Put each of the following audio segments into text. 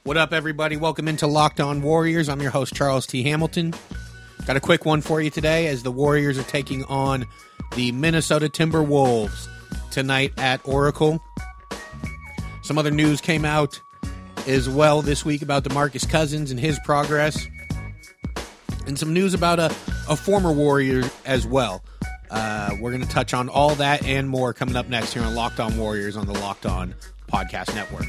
What up, everybody? Welcome into Locked On Warriors. I'm your host, Charles T. Hamilton. Got a quick one for you today as the Warriors are taking on the Minnesota Timberwolves tonight at Oracle. Some other news came out as well this week about DeMarcus Cousins and his progress. And some news about a former Warrior as well. We're going to touch on all that and more coming up next here on Locked On Warriors on the Locked On Podcast Network.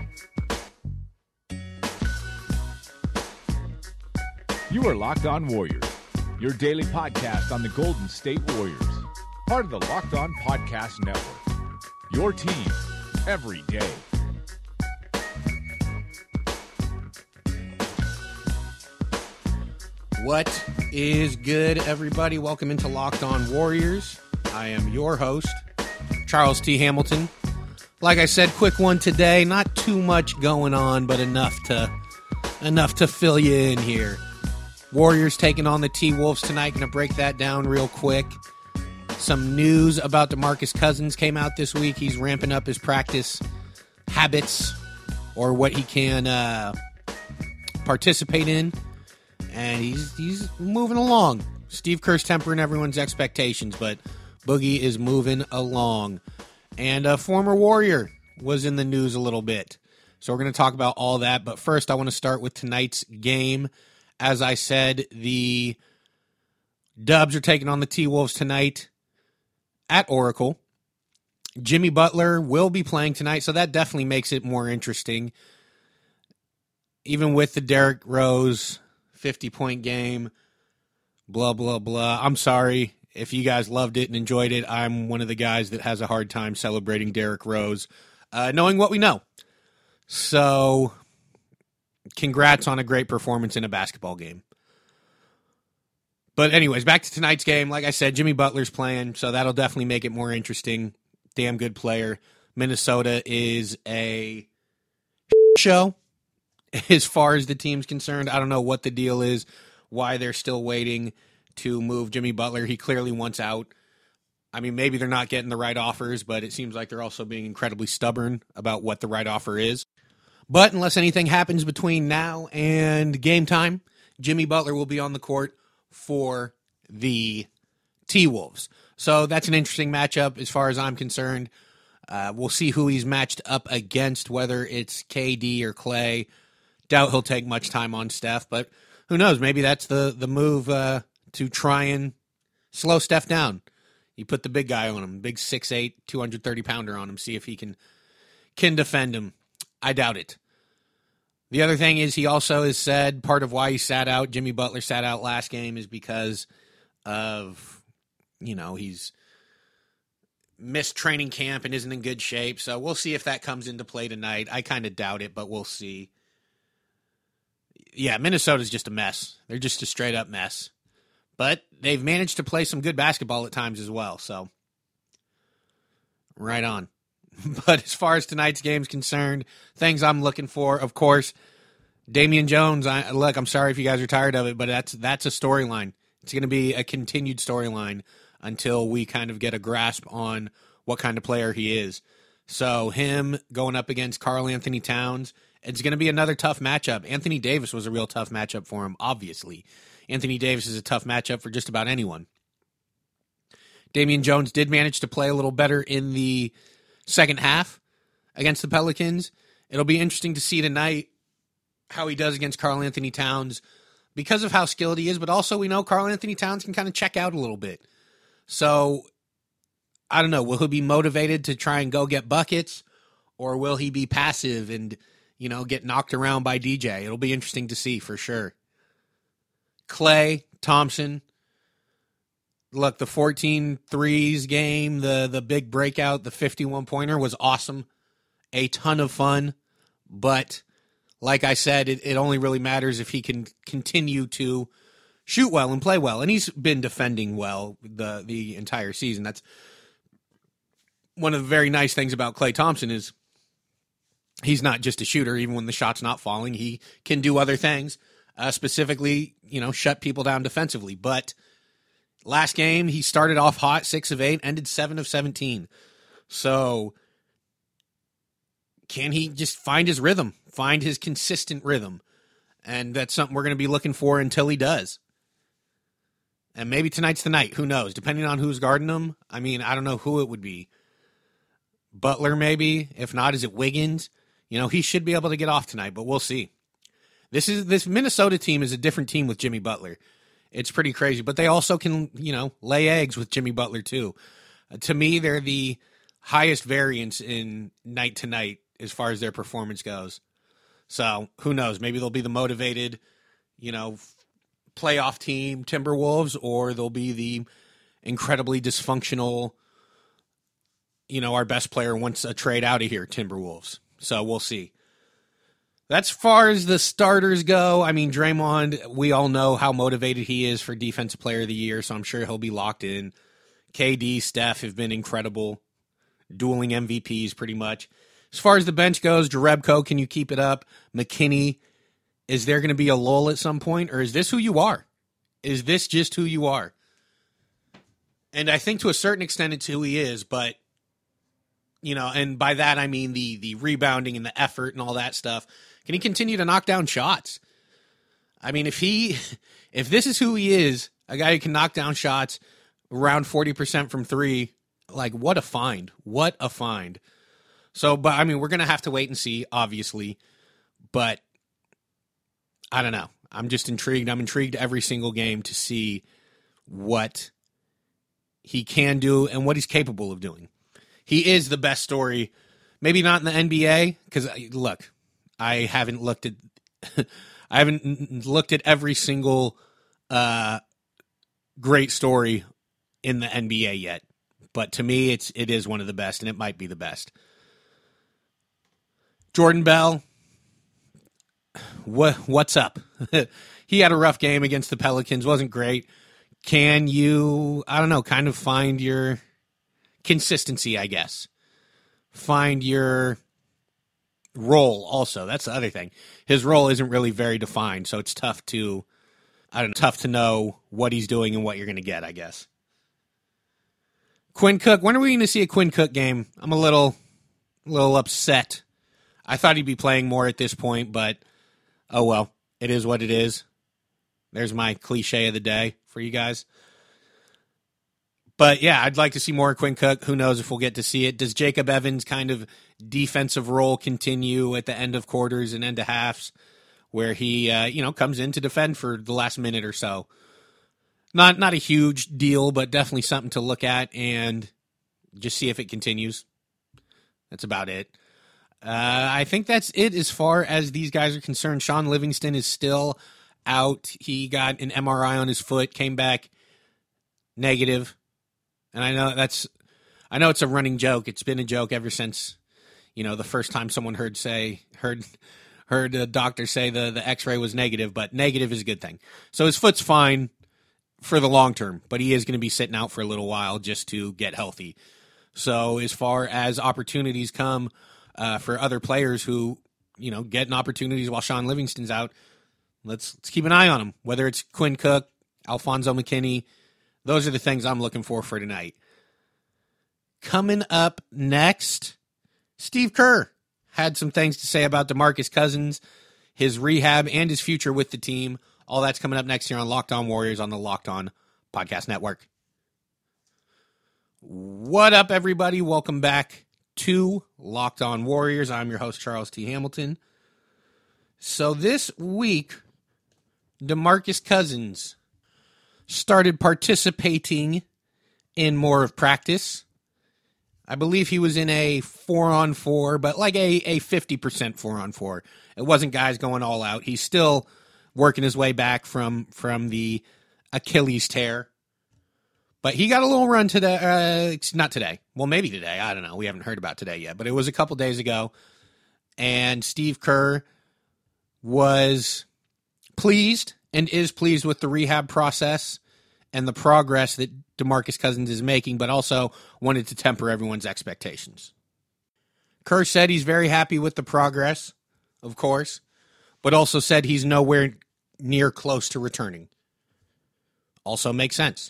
You are Locked On Warriors, your daily podcast on the Golden State Warriors. Part of the Locked On Podcast Network. Your team every day. What is good, everybody? Welcome into Locked On Warriors. I am your host, Charles T. Hamilton. Like I said, quick one today. Not too much going on, but enough to fill you in here. Warriors taking on the T-Wolves tonight. Going to break that down real quick. Some news about DeMarcus Cousins came out this week. He's ramping up his practice habits, or what he can participate in. And he's moving along. Steve Kerr's tempering everyone's expectations, but Boogie is moving along. And a former Warrior was in the news a little bit. So we're going to talk about all that. But first, I want to start with tonight's game. As I said, the Dubs are taking on the T-Wolves tonight at Oracle. Jimmy Butler will be playing tonight, so that definitely makes it more interesting. Even with the Derrick Rose 50-point game, blah, blah, blah. I'm sorry if you guys loved it and enjoyed it. I'm one of the guys that has a hard time celebrating Derrick Rose, knowing what we know. So, congrats on a great performance in a basketball game. But anyways, back to tonight's game. Like I said, Jimmy Butler's playing, so that'll definitely make it more interesting. Damn good player. Minnesota is a show as far as the team's concerned. I don't know what the deal is, why they're still waiting to move Jimmy Butler. He clearly wants out. I mean, maybe they're not getting the right offers, but it seems like they're also being incredibly stubborn about what the right offer is. But unless anything happens between now and game time, Jimmy Butler will be on the court for the T-Wolves. So that's an interesting matchup as far as I'm concerned. We'll see who he's matched up against, whether it's KD or Clay. Doubt he'll take much time on Steph, but who knows? Maybe that's the move to try and slow Steph down. You put the big guy on him, big 6'8", 230-pounder on him, see if he can defend him. I doubt it. The other thing is he also has said part of why he sat out, Jimmy Butler sat out last game, is because of, he's missed training camp and isn't in good shape. So we'll see if that comes into play tonight. I kind of doubt it, but we'll see. Yeah, Minnesota's just a mess. They're just a straight-up mess. But they've managed to play some good basketball at times as well, so right on. But as far as tonight's game is concerned, things I'm looking for, of course, Damian Jones. I'm sorry if you guys are tired of it, but that's a storyline. It's going to be a continued storyline until we kind of get a grasp on what kind of player he is. So him going up against Karl Anthony Towns, it's going to be another tough matchup. Anthony Davis was a real tough matchup for him, obviously. Anthony Davis is a tough matchup for just about anyone. Damian Jones did manage to play a little better in the second half against the Pelicans. It'll be interesting to see tonight how he does against Karl Anthony Towns because of how skilled he is, but also we know Karl Anthony Towns can kind of check out a little bit. So, I don't know, will he be motivated to try and go get buckets, or will he be passive and, get knocked around by DJ? It'll be interesting to see for sure. Clay Thompson, look, the 14 threes game, the big breakout, the 51-pointer was awesome. A ton of fun. But like I said, it only really matters if he can continue to shoot well and play well. And he's been defending well the entire season. That's one of the very nice things about Klay Thompson is he's not just a shooter. Even when the shot's not falling, he can do other things, specifically, shut people down defensively. But last game, he started off hot, 6 of 8, ended 7 of 17. So can he just find his rhythm, find his consistent rhythm? And that's something we're going to be looking for until he does. And maybe tonight's the night. Who knows? Depending on who's guarding him. I mean, I don't know who it would be. Butler, maybe. If not, is it Wiggins? You know, he should be able to get off tonight, but we'll see. This Minnesota team is a different team with Jimmy Butler. It's pretty crazy. But they also can, you know, lay eggs with Jimmy Butler, too. To me, they're the highest variance in night to night as far as their performance goes. So, who knows? Maybe they'll be the motivated, you know, playoff team, Timberwolves, or they'll be the incredibly dysfunctional, you know, our best player wants a trade out of here, Timberwolves. So, we'll see. That's far as the starters go. I mean, Draymond, we all know how motivated he is for Defensive Player of the Year, so I'm sure he'll be locked in. KD, Steph have been incredible, dueling MVPs pretty much. As far as the bench goes, Jerebko, can you keep it up? McKinney, is there going to be a lull at some point, or is this who you are? Is this just who you are? And I think to a certain extent it's who he is, but, you know, and by that I mean the rebounding and the effort and all that stuff. Can he continue to knock down shots? I mean, if this is who he is, a guy who can knock down shots around 40% from three, like, what a find. What a find. So, but, I mean, we're going to have to wait and see, obviously. But, I don't know. I'm just intrigued. I'm intrigued every single game to see what he can do and what he's capable of doing. He is the best story. Maybe not in the NBA, because, look, I haven't looked at every single great story in the NBA yet. But to me, it is one of the best, and it might be the best. Jordan Bell, what's up? He had a rough game against the Pelicans, wasn't great. Can you, I don't know, kind of find your consistency, I guess? Find your role also. That's the other thing. His role isn't really very defined, so it's tough to know what he's doing and what you're going to get, I guess. Quinn Cook, when are we going to see a Quinn Cook game? I'm a little upset. I thought he'd be playing more at this point, but oh well. It is what it is. There's my cliche of the day for you guys. But yeah, I'd like to see more Quinn Cook. Who knows if we'll get to see it. Does Jacob Evans' kind of defensive role continue at the end of quarters and end of halves where he comes in to defend for the last minute or so? Not a huge deal, but definitely something to look at and just see if it continues. That's about it. I think that's it as far as these guys are concerned. Sean Livingston is still out. He got an MRI on his foot, came back negative. And I know it's a running joke. It's been a joke ever since, the first time someone heard a doctor say the x-ray was negative, but negative is a good thing. So his foot's fine for the long term, but he is going to be sitting out for a little while just to get healthy. So as far as opportunities come for other players who, getting opportunities while Sean Livingston's out, let's keep an eye on them. Whether it's Quinn Cook, Alfonso McKinney, those are the things I'm looking for tonight. Coming up next, Steve Kerr had some things to say about DeMarcus Cousins, his rehab, and his future with the team. All that's coming up next here on Locked On Warriors on the Locked On Podcast Network. What up, everybody? Welcome back to Locked On Warriors. I'm your host, Charles T. Hamilton. So this week, DeMarcus Cousins started participating in more of practice. I believe he was in a 4-on-4, but like a 50% 4-on-4. It wasn't guys going all out. He's still working his way back from the Achilles tear. But he got a little run today. Not today. Well, maybe today. I don't know. We haven't heard about today yet. But it was a couple days ago. And Steve Kerr was pleased and is pleased with the rehab process and the progress that DeMarcus Cousins is making, but also wanted to temper everyone's expectations. Kerr said he's very happy with the progress, of course, but also said he's nowhere near close to returning. Also makes sense.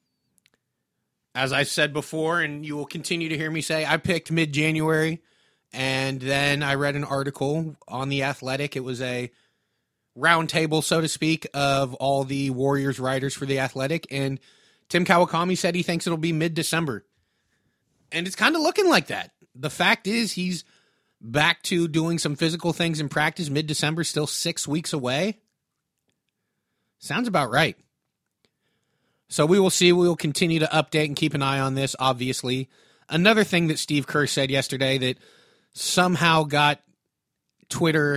As I've said before, and you will continue to hear me say, I picked mid-January And then I read an article on The Athletic. It was a roundtable, so to speak, of all the Warriors writers for The Athletic. And Tim Kawakami said he thinks it'll be mid-December. And it's kind of looking like that. The fact is he's back to doing some physical things in practice mid-December, still 6 weeks away. Sounds about right. So we will see. We will continue to update and keep an eye on this, obviously. Another thing that Steve Kerr said yesterday that somehow got Twitter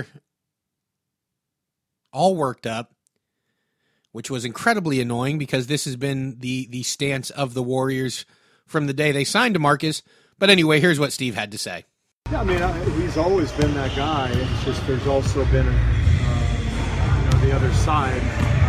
all worked up, which was incredibly annoying because this has been the stance of the Warriors from the day they signed DeMarcus. But anyway, here's what Steve had to say. Yeah, I mean, he's always been that guy. It's just there's also been the other side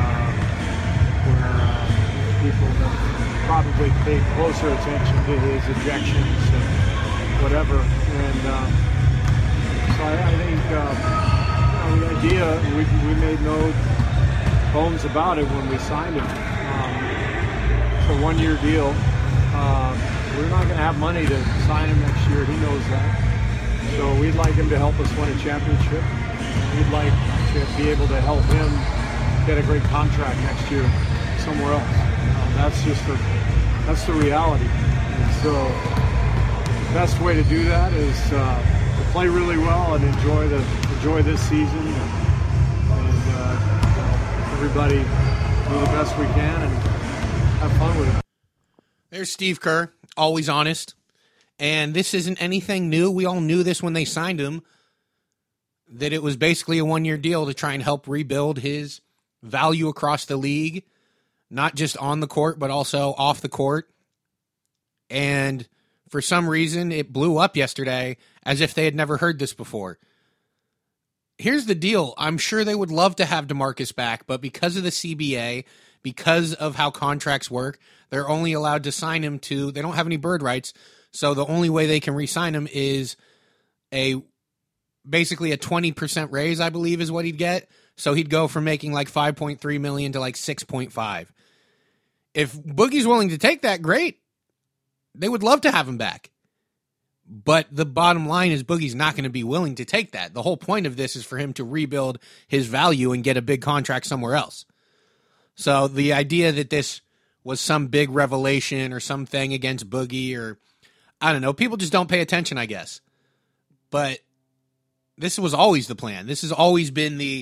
where people have probably paid closer attention to his ejections and whatever. And so I think the idea, we made no bones about it when we signed him. It's a one-year deal. We're not going to have money to sign him next year. He knows that. So we'd like him to help us win a championship. We'd like to be able to help him get a great contract next year somewhere else. That's the reality. And so the best way to do that is to play really well and enjoy this season and everybody do the best we can and have fun with it. There's Steve Kerr, always honest. And this isn't anything new. We all knew this when they signed him, that it was basically a one-year deal to try and help rebuild his value across the league, not just on the court, but also off the court. And for some reason, it blew up yesterday as if they had never heard this before. Here's the deal. I'm sure they would love to have DeMarcus back, but because of the CBA, because of how contracts work, they're only allowed to sign him to, they don't have any bird rights, so the only way they can re-sign him is basically a 20% raise, I believe is what he'd get. So he'd go from making like $5.3 million to like $6.5. If Boogie's willing to take that, great. They would love to have him back. But the bottom line is Boogie's not going to be willing to take that. The whole point of this is for him to rebuild his value and get a big contract somewhere else. So the idea that this was some big revelation or something against Boogie or, I don't know, people just don't pay attention, I guess. But this was always the plan. This has always been the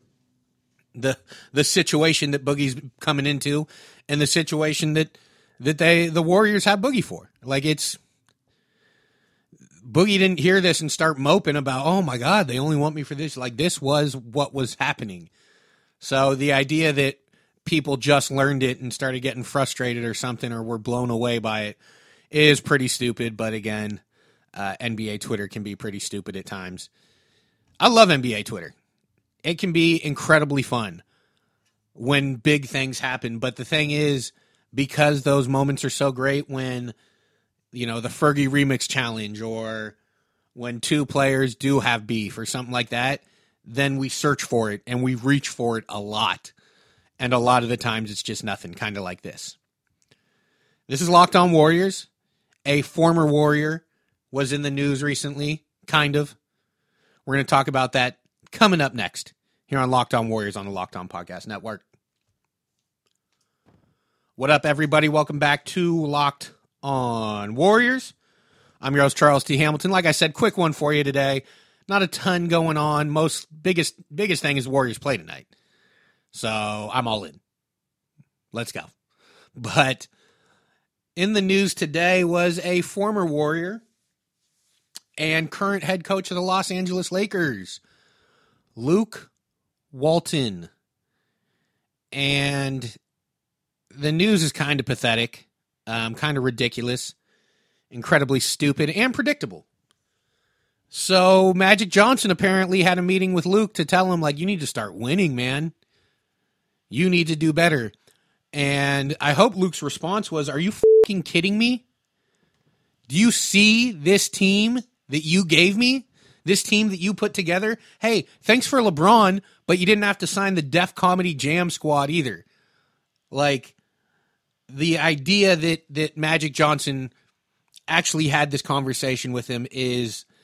situation that Boogie's coming into and the situation that the Warriors have Boogie for. Like, it's Boogie didn't hear this and start moping about, oh my God, they only want me for this. Like, this was what was happening. So the idea that people just learned it and started getting frustrated or something or were blown away by it is pretty stupid. But again, NBA Twitter can be pretty stupid at times. I love NBA Twitter. It can be incredibly fun when big things happen. But the thing is, because those moments are so great when, you know, the Fergie Remix Challenge or when two players do have beef or something like that, then we search for it and we reach for it a lot. And a lot of the times it's just nothing, kind of like this. This is Locked On Warriors. A former Warrior was in the news recently, kind of. We're going to talk about that coming up next here on Locked On Warriors on the Locked On Podcast Network. What up, everybody? Welcome back to Locked On Warriors. I'm your host, Charles T. Hamilton. Like I said, quick one for you today. Not a ton going on. Biggest thing is the Warriors play tonight. So I'm all in. Let's go. But in the news today was a former Warrior and current head coach of the Los Angeles Lakers, Luke Walton. And the news is kind of pathetic, kind of ridiculous, incredibly stupid, and predictable. So Magic Johnson apparently had a meeting with Luke to tell him, like, you need to start winning, man. You need to do better. And I hope Luke's response was, are you fucking kidding me? Do you see this team that you gave me? This team that you put together? Hey, thanks for LeBron, but you didn't have to sign the Def Comedy Jam squad either. Like, the idea that Magic Johnson actually had this conversation with him is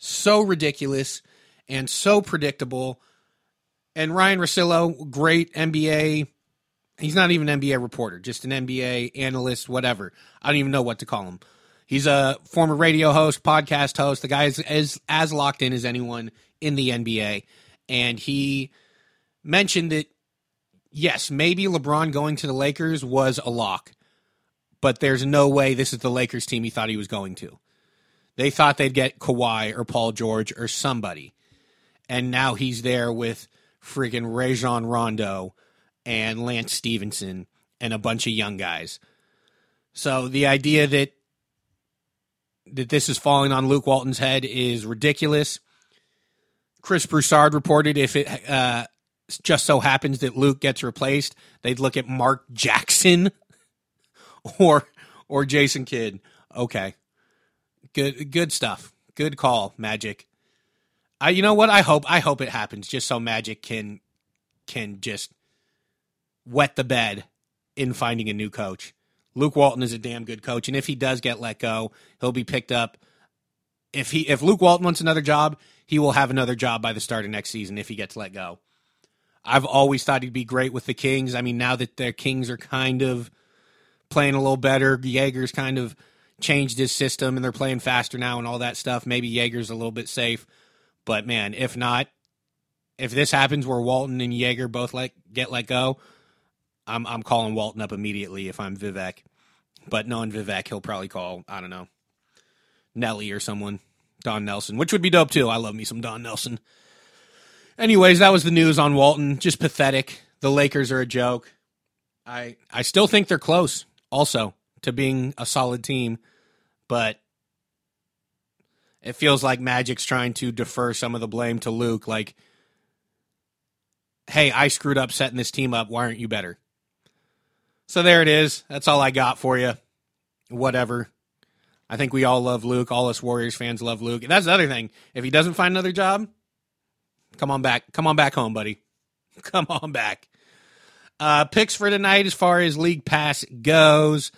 so ridiculous and so predictable. And Ryan Russillo, great NBA. He's not even an NBA reporter, just an NBA analyst, whatever. I don't even know what to call him. He's a former radio host, podcast host. The guy is as locked in as anyone in the NBA. And he mentioned that, yes, maybe LeBron going to the Lakers was a lock, but there's no way this is the Lakers team he thought he was going to. They thought they'd get Kawhi or Paul George or somebody. And now he's there with friggin' Rajon Rondo and Lance Stevenson and a bunch of young guys. So the idea that this is falling on Luke Walton's head is ridiculous. Chris Broussard reported if it just so happens that Luke gets replaced, they'd look at Mark Jackson or Jason Kidd. Okay. Good stuff. Good call, Magic. You know what? I hope it happens just so Magic can just wet the bed in finding a new coach. Luke Walton is a damn good coach, and if he does get let go, he'll be picked up. If Luke Walton wants another job, he will have another job by the start of next season if he gets let go. I've always thought he'd be great with the Kings. I mean, now that their Kings are kind of playing a little better, Jaeger's kind of changed his system, and they're playing faster now and all that stuff. Maybe Jaeger's a little bit safe. But, man, if not, if this happens where Walton and Jaeger both get let go, I'm calling Walton up immediately if I'm Vivek. But knowing Vivek, he'll probably call, I don't know, Nelly or someone, Don Nelson, which would be dope too. I love me some Don Nelson. Anyways, that was the news on Walton. Just pathetic. The Lakers are a joke. I still think they're close also to being a solid team, but it feels like Magic's trying to defer some of the blame to Luke. Like, hey, I screwed up setting this team up. Why aren't you better? So there it is. That's all I got for you. Whatever. I think we all love Luke. All us Warriors fans love Luke. And that's the other thing. If he doesn't find another job, come on back. Come on back home, buddy. Come on back. Picks for tonight as far as League Pass goes.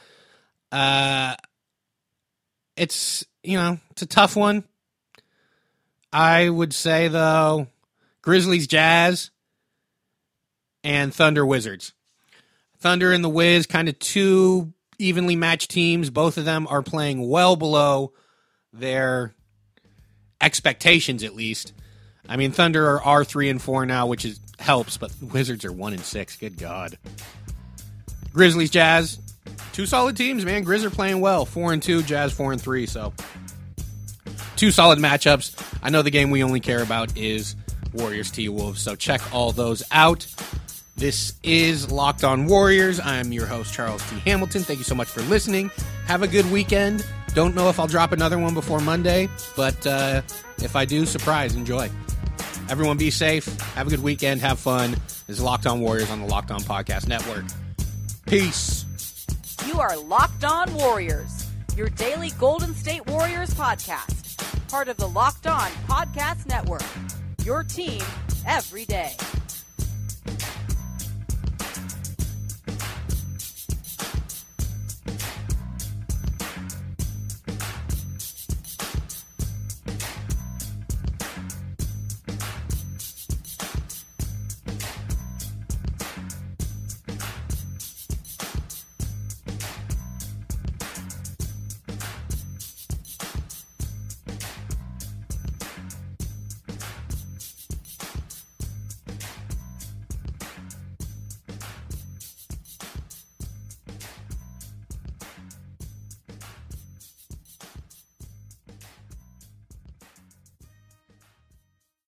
It's a tough one. I would say, though, Grizzlies Jazz and Thunder Wizards. Thunder and the Wiz, kind of two evenly matched teams. Both of them are playing well below their expectations, at least. I mean, Thunder are 3-4 now, which helps, but Wizards are 1-6. Good God. Grizzlies, Jazz, two solid teams, man. Grizz are playing well. 4-2, Jazz 4-3. So, two solid matchups. I know the game we only care about is Warriors T-Wolves, so check all those out. This is Locked On Warriors. I'm your host, Charles T. Hamilton. Thank you so much for listening. Have a good weekend. Don't know if I'll drop another one before Monday, but if I do, surprise, enjoy. Everyone be safe. Have a good weekend. Have fun. This is Locked On Warriors on the Locked On Podcast Network. Peace. You are Locked On Warriors, your daily Golden State Warriors podcast. Part of the Locked On Podcast Network. Your team every day.